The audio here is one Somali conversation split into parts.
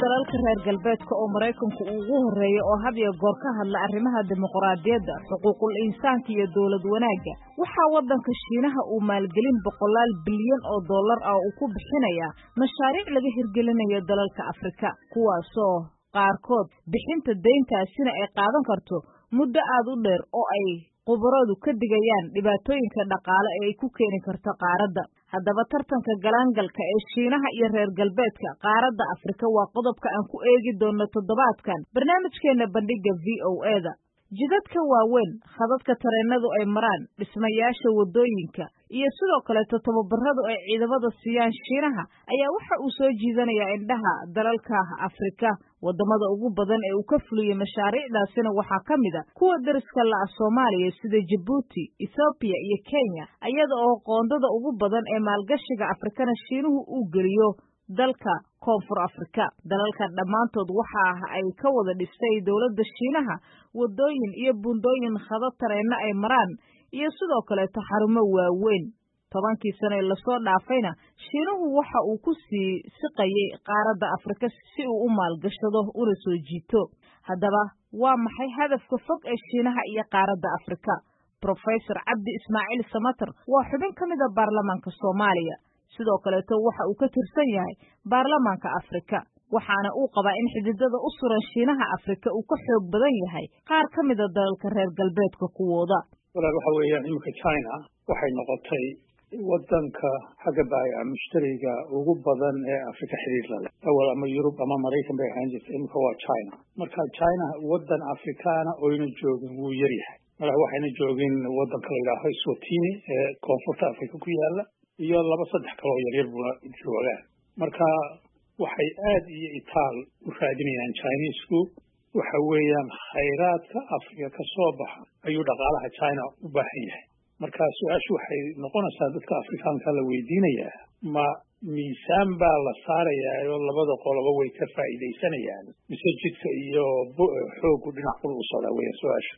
dalalka reer galbeedka oo Mareykanku ugu horeeyo oo had iyo goor ka hadla arrimaha dimuqraadiyadda, xuquuqul insaanka iyo dawlad wanaagga, waxa wadanka Shiinaha uu maalgelin boqolaal bilyan oo dollar ah uu ku bixinaya mashaariic laga hirgelinayo dalalka Afrika, kuwaasoo qaarkood bixinta deyntaasina ay qaadan karto muddo aad u dheer oo ay khubaradu ka digayaan dhibaatooyinka dhaqaale ee ay ku keeni karto qaaradda. Haddaba tartanka galaangalka ee Shiinaha iyo reer galbeedka qaaradda Afrika waa qodobka aan ku eegi doono toddobaadkan barnaamijkeena bandhiga VOA-da. Jidadka waaweyn, khadadka tareenadu ay maraan, dhismayaasha wadooyinka iyo sidoo kale tababarradu ay ciidamada siiyaan Shiinaha ayaa waxa uu soo jiidanayaa indhaha dalalka Afrika. Wadamada ugu badan ee uu ka fuliyay mashaariicdaasina waxaa ka mid ah kuwa dariska la Soomaaliya sida Djibouti, Ethiopia iyo Kenya, iyada oo qoondada ugu badan ee maalgashiga Afrikana Shiinuhu uu geliyo dalka Koonfur Afrika. Dalalka dhamaantood waxa ay ka wada dhistay dawladda Shiinaha wadooyin iyo buundooyin khadad tareeno ay maraan iyo sidoo kale xarumo waaweyn. 10 sano la soo dhaafayna Shiinuhu waxa uu ku sii siqayay qaaradda Afrika si uu u maalgashado una soo jiito. Haddaba waa maxay hadafka fog ee Shiinaha iyo qaaradda Afrika? Professor Cabdi Ismaaciil Samatar waa xubin ka mid ah baarlamaanka Soomaaliya, sidoo kale waxa uu ka tirsan yahay baarlamaanka Afrika, waxaana uu qabaa in xididada u suran Shiinaha Afrika uu ka xoog badan yahay qaar ka mid ah dalalka reer galbeedka kuwooda. waxa weeyaan imika China waxay noqotay wadanka xagga baayaca mushtariga ugu badan ee Afrika xiriir la leh. awal ama Yurub ama Mareykan bay ahaan jirtay, imika waa China. Marka China wadan Afrikaana oyna joogin wuu yar yahay. waxayna joogin wadanka la yidhaaho Eswatini ee koonfurta Afrika ku yaala iyo 2-3 kale oo yaryar buu joogaan. Marka waxay aad iyo itaal u raadinayaan Chinesku waxa weeyaan khayraadka Afrika ka soo baxa ayuu dhaqaalaha China u baahan yahay. marka su'aashu waxay noqonaysaa dadka Afrikaanka la weydiinayaa ma miisaan baa la saarayaa oo labada qoloba way ka faa'iideysanayaan mise jidka iyo xoog dhinac u socdaa weeyaan su'aasha.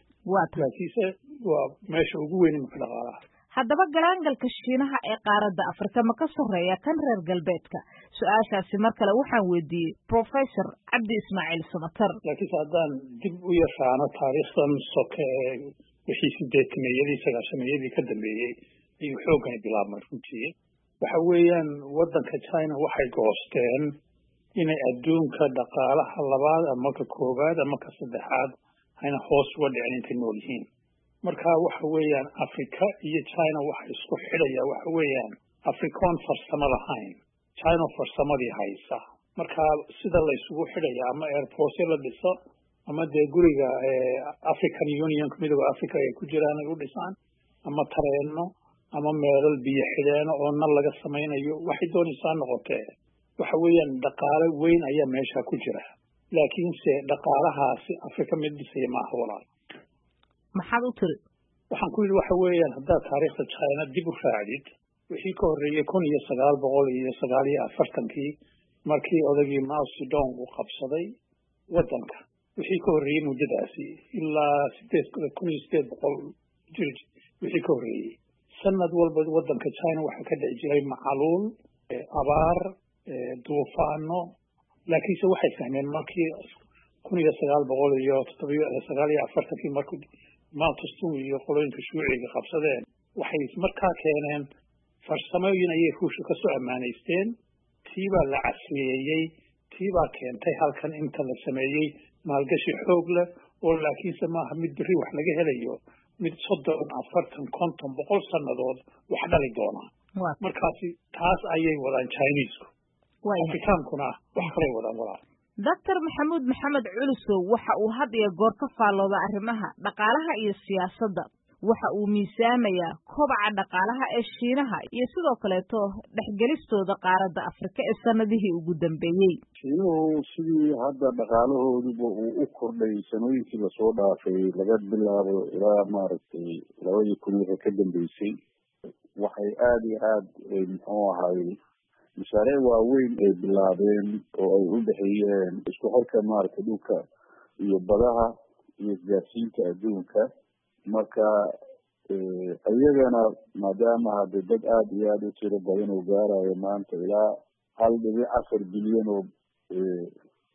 waa meesha ugu weyn marka dhaqaalaha. haddaba galaangalka Shiinaha ee qaaradda Afrika ma ka sarreeya kan reer galbeedka? Su'aashaasi mar kale waxaan weydiiyey Professor Cabdi Ismaaciil Samatar. laakiin haddaan dib u yaqaano taariikhdan soke wixii 80-yadii 90-yadii ka dambeeyey ayuu xooggan bilaabmay runtii. waxa weeyaan wadanka China waxay goosteen inay adduunka dhaqaalaha labaad ama ka koobaad ama ka saddexaad ayna hoos uga dhicin intay nool yihiin. marka waxa weeyaan Afrika iyo China waxa isku xidhaya waxa weeyaan Afrikaan farsamo lahayn, China farsamadii haysa. marka sida la isugu xidhaya ama airport la dhiso ama dee guriga African Union midowga Afrika ay ku jiraan ay u dhisaan ama tareeno ama meelal biyo xidheeno oo nal laga samaynayo waxay doonaysaa noqotee waxa weeyaan dhaqaale weyn ayaa meesha ku jira, laakiinse dhaqaalahaasi Afrika mid dhisaya maaha walaal. maxaad u tiri? waxaan ku yidhi waxa weeyaan haddaad taariikhda China dib u raacdid wixii ka horreeyay 1949 markii odagii Mao Zedong uu qabsaday wadanka. wixii ka horreeyay muddadaasi ilaa 1800 wixii ka horreeyay sanad walba wadanka China waxa ka dhici jiray macaluul, abaar, duufaano. laakiinse waxay fahmeen markii 1949 markii Mao Zedong iyo qolooyinka shuuciga qabsadeen waxay markaa keeneen farsamooyin ayay ruushka ka soo amaaneysteen. tiibaa la casriyeeyey, tiibaa keentay halkan inta la sameeyey maalgashi xoog leh oo laakiinse maaha mid beri wax laga helayo, mid 30, 40, 50, 100 sannadood wax dhali doona. markaasi taas ayay wadaan Chinesku. Afrikaankuna wax kale wadaan walaal. Dr. Maxamuud Maxamed Culusow waxa uu had iyo goor ka faallooda arrimaha dhaqaalaha iyo siyaasadda. waxa uu miisaamayaa kobaca dhaqaalaha ee Shiinaha iyo sidoo kale dhexgelistooda qaaradda Afrika ee sanadihii ugu dambeeyay. Shiinuhu sidii hadda dhaqaalahooduba uu u kordhay sanooyinkii la soo dhaafay laga bilaabo ilaa maaragtay 2000 ka dambeysay waxay aad iyo aad muxuu ahay mashaariic waaweyn ay bilaabeen oo ay u dhexeeyeen isku xirka maaragtay dhulka iyo badaha iyo gaarsiinta adduunka. marka ayagana maadaama hadda dad aad iyo aad u tiro badan oo gaarayo maanta ilaa 1.4 bilyan oo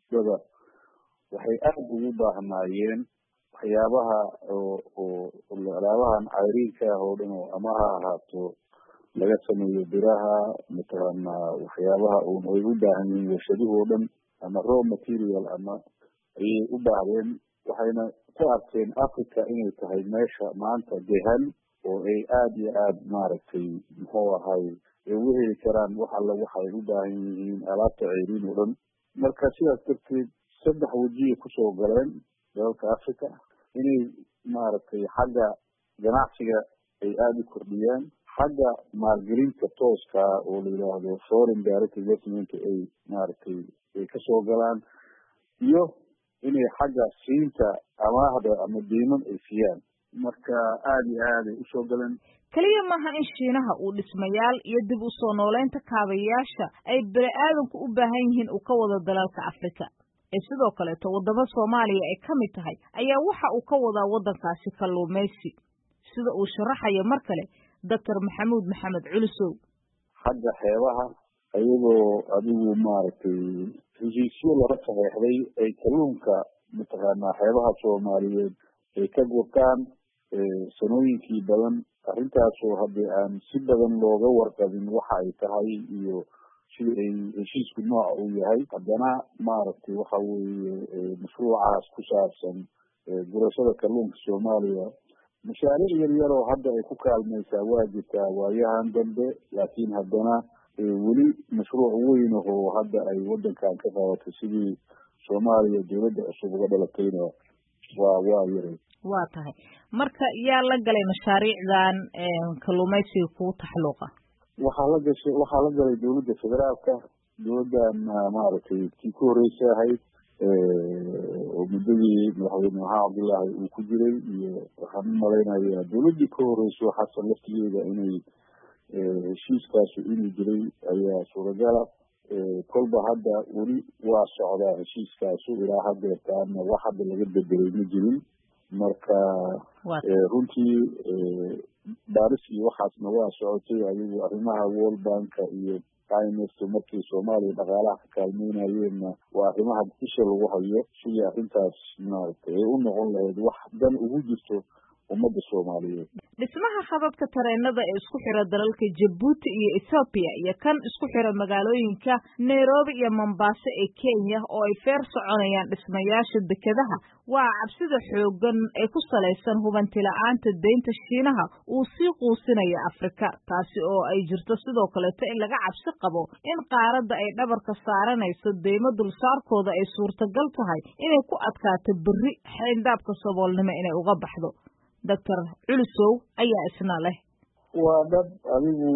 dada waxay aada ugu baahnaayeen waxyaabaha alaabahan cayriinka ah oo dhan oo ama ha ahaato laga sameeyo biraha mataqaana waxyaabaha ay u baahan yihiin warshaduhu oo dhan ama raw material ama ayay u baahdeen waxayna ku arkeen Africa inay tahay meesha maanta dehan oo ay aada iyo aada maaragtay muxuu ahay ay u heli karaan wax alla waxay u baahan yihiin alaabta cayriin oo dhan marka sidaas darteed 3 wajiye kusoo galeen dalalka Africa inay maaragtay xagga ganacsiga ay aada u kordhiyaan xagga maalgelinta tooska oo la yidhaahdo foreign direct investment ay maaragtay ay kasoo galaan iyo inay xagga siinta amaahda ama deyman ay siiyaan marka aada iyo aada ay usoo galeen kaliya maaha in Shiinaha uu dhismayaal iyo dib u soo nooleynta kaabayaasha ay bini'aadamku u baahan yihiin uu ka wada dalalka Afrika sidoo kale wadamo Soomaaliya ay kamid tahay ayaa waxa uu ka wadaa wadankaasi kalluumaysi sida uu sharaxayo mar kale Dr. Maxamuud Maxamed Culusow xagga xeebaha ayagoo adigu maaragtay heshiisyo laga saxeexday ay kalluunka mataqaanaa xeebaha Soomaaliyeed ay ka gurtaan sanooyinkii badan arrintaasoo haddii aan si badan looga warqabin waxa ay tahay iyo sida ay heshiisku nooca uu yahay haddana maaragtay waxa weeye mashruucaas ku saabsan gurashada kalluunka Soomaaliya mashaariic yaryar oo hadda ay ku kaalmaysaa waa jirtaa waayahan dambe laakiin haddana weli mashruuc weyn oo hadda ay wadankan ka qabatay sidii Soomaaliya dowladda cusub uga dhalatayna waa yaray waa tahay marka yaa la galay mashaariicdan kalluumaysiga ku taxalluqa waxaa la galay dowladda federaalka dowladdan maaragtay tii ku horreysay ahayd oo muddadii madaxweyne maxamed cabdullaahi uu ku jiray iyo waxaan u malaynayaa dowladdii ka horreyso xasan laftigeeda inay heshiiskaasu inuu jiray ayaa suuragala kolba hadda weli waa socdaa heshiiskaasu ilaa hadeertaana wax hadda laga bedelay ma jirin marka runtii baaris iyo waxaasna waa socotay adigu arrimaha World Bank iyo IMF markii Soomaaliya dhaqaalaha ka kaalmeynayeenna waa arrimaha isha lagu hayo sidii arrintaas maaragtay ay u noqon lahayd wax dan ugu jirto ummadda Soomaaliyeed dhismaha khadadka tareenada ee isku xira dalalka Djibouti iyo Ethiopia iyo kan isku xira magaalooyinka Nairobi iyo Mombasa ee Kenya oo ay feer soconayaan dhismayaasha dekedaha waa cabsida xoogan ee ku saleysan hubanti la'aanta deynta Shiinaha uu sii quusinaya Afrika taasi oo ay jirto sidoo kale in laga cabsi qabo in qaaradda ay dhabarka saaranayso deymo dulsaarkooda ay suurtagal tahay inay ku adkaato berri xeyndaabka saboolnimo inay uga baxdo Dr. Culusow ayaa isna leh waa dad adigu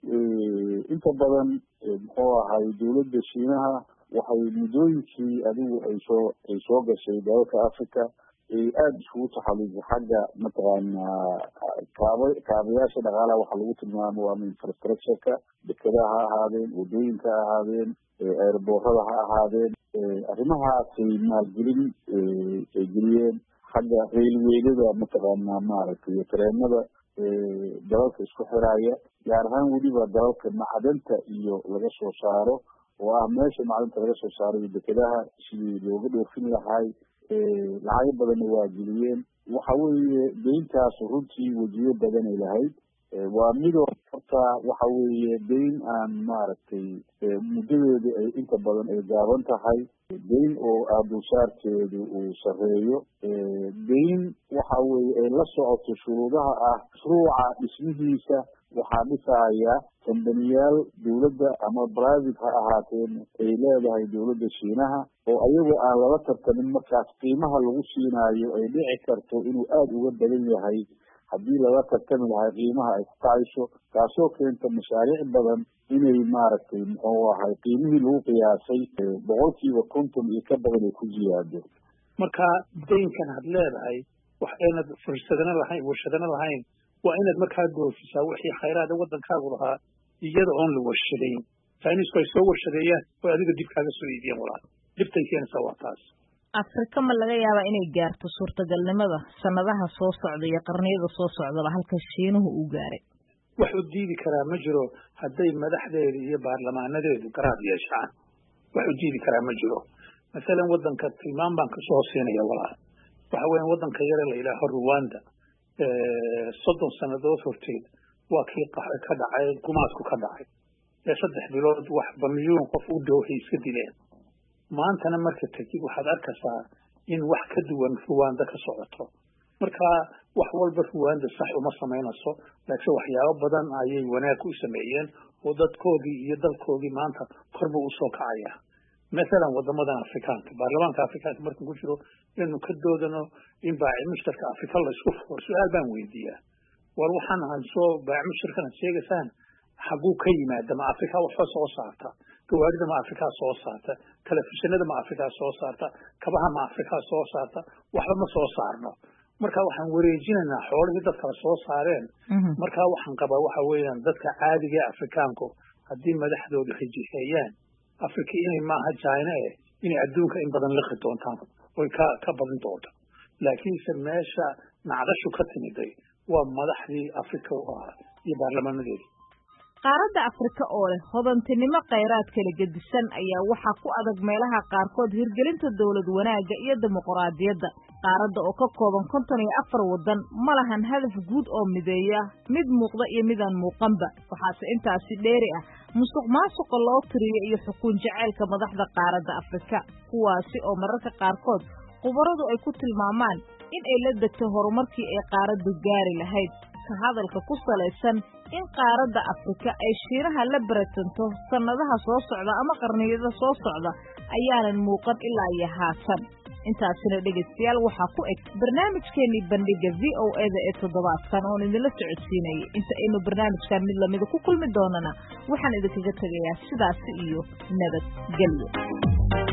inta badan muxuu ahay dowladda Shiinaha waxay muddooyinkii adigu ay soo gashay dalalka Afrika ay aada isugu taxalluqay xagga mataqaanaa kaabayaasha dhaqaalaha waxaa lagu tilmaamo waa infrastructure-ka dekedaha ha ahaadeen wadooyinka ha ahaadeen airboorada ha ahaadeen arrimahaasay maalgelin ay geliyeen xagga railwaydada mataqaanaa maaragtay iyo tareenada dalalka isku xiraaya gaar ahaan weliba dalalka macdanta iyo laga soo saaro oo ah meesha macdanta laga soo saaro iyo dekedaha sidii looga dhoofin lahay lacago badanna waa geliyeen waxa weeye deyntaas runtii wejiyo badanay lahayd waa midoo horta waxa weeye deyn aan maaragtay muddadeedu ay inta badan ay gaaban tahay deyn oo dulsaarkeedu uu sareeyo deyn waxa weeye ay la socoto shuruudaha ah mashruuca dhismihiisa waxaa dhisaya kambaniyaal dowladda ama private ha ahaateen ay leedahay dowladda Shiinaha oo ayagoo aan lala tartamin markaas qiimaha lagu siinaayo ay dhici karto inuu aada uga badan yahay haddii laga tartami lahay qiimaha ay ku kacayso taasoo keenta mashaariic badan inay maaragtay muxuu ahay qiimihii lagu qiyaasay 50% iyo ka badan ay ku ziyaado marka deynkan had leedahay wax aynad fursadana lahayn warshadana lahayn waa inaad markaa goofisaa wixii khayraad wadankaagu lahaa iyada oon la warshadayn saynisku ay soo warshadeeyaan oo adiga dib kaaga soo iibiyaan walaal dhibtan keenaysa waa taas Afrika ma laga yaabaa inay gaarto suurtagalnimada sanadaha soo socda iyo qarniyada soo socda halka Shiinuhu uu gaaray wax u diidi karaa ma jiro hadday madaxdeedu iyo baarlamaanadeedu garaad yeeshaan wax u diidi karaa ma jiro masalan waddanka tilmaam baan kasoo siinaya walaal waxa weeyaan waddanka yare la yidhaaho Rwanda 30 sannadood horteed waa kii ka dhacay gumaadku ka dhacay 3 bilood wax milyan qof u dhow iska dileen maantana marka tagid waxaad arkaysaa in wax ka duwan Rwanda ka socoto marka wax walba Rwanda sax uma sameynayso laakiin waxyaabo badan ayay wanaag u sameeyeen oo dadkoodii iyo dalkoodii maanta korba u soo kacaya مثلا wadamadan Afrikaanka baarlamaanka Afrikaanka markuu ku jiro inuu ka doodano in baaci mushtarka Afrika la isku furo su'aal baan weydiiyaa war waxaan aan soo baaci mushtarkana sheegaysaan xaguu ka yimaada ma Afrika wax soo saarta gawaarida ma Afrika soo saarta telefishinada ma Afrika soo saarta kabaha ma Afrika soo saarta waxba ma soo saarno marka waxaan wareejinaynaa xoolihii dadka soo saareen marka waxaan qabaa waxa weeyaan dadka caadiga Afrikaanku haddii madaxdoodu xijiyeen Afrika inay maaha China inay adduunka in badan la xidoontaan oo ka badan doonto laakiin meesha nacdashu ka timiday waa madaxdii Afrika iyo baarlamaanadeedii qaaradda Afrika oo leh hodantinimo kheyraad kala gedisan ayaa waxa ku adag meelaha qaarkood hirgelinta dawlad wanaaga iyo dimuqraadiyadda qaaradda oo ka kooban 54 wadan ma lahan hadaf guud oo mideeya mid muuqda iyo mid aan muuqanba waxaase intaasi dheeri ah musuqmaasuqa loo tiriyo iyo xukun jaceylka madaxda qaaradda Afrika kuwaasi oo mararka qaarkood khubaradu ay ku tilmaamaan in ay la degto horumarkii ay qaaraddu gaari lahayd ka hadalka ku salaysan in qaaradda Afrika ay Shiinaha la baratanto sanadaha soo socda ama qarniyada soo socda ayaanan muuqan ilaa iyo haatan intaasina dhegeystayaal waxaa ku eg barnaamijkeennii bandhiga VOA-da ee toddobaadkan oon idinla socodsiinayay inta aynu barnaamijkan mid lamida ku kulmi doonana waxaan idinkaga tegayaa sidaasi iyo nabadgelyo